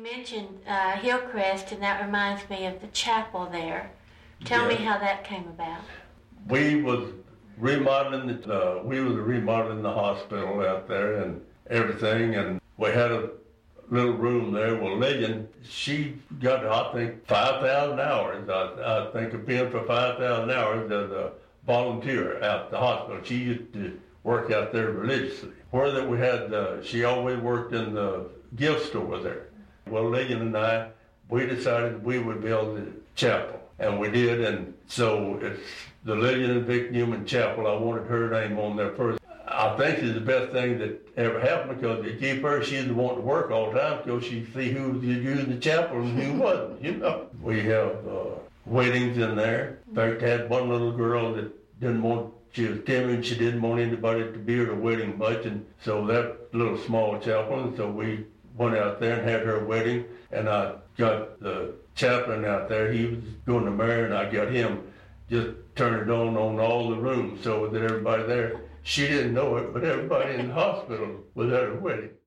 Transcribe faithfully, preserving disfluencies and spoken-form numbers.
mentioned uh, Hillcrest, and that reminds me of the chapel there. Tell Yeah. me how that came about. We was remodeling the, uh, we was remodeling the hospital out there and everything, and we had a little room there. Well, Lillian, she got, I think, five thousand hours. I, I think of being for five thousand hours as a volunteer out at the hospital. She used to work out there religiously. Where that we had, uh, she always worked in the gift store there. Well, Lillian and I, we decided we would build the chapel, and we did, and so it's the Lillian and Vic Newman Chapel. I wanted her name on there first. I think it's the best thing that ever happened, because you keep her, she's the one to work all the time, because she see who was using the chapel and who wasn't, you know. We have uh, weddings in there. In fact, I had one little girl that didn't want, she was timid, she didn't want anybody to be at her wedding much, and so that little small chapel, and so we went out there and had her wedding, and I got the chaplain out there. He was going to marry, and I got him just turn it on on all the rooms so that everybody there, she didn't know it, but everybody in the hospital was at her wedding.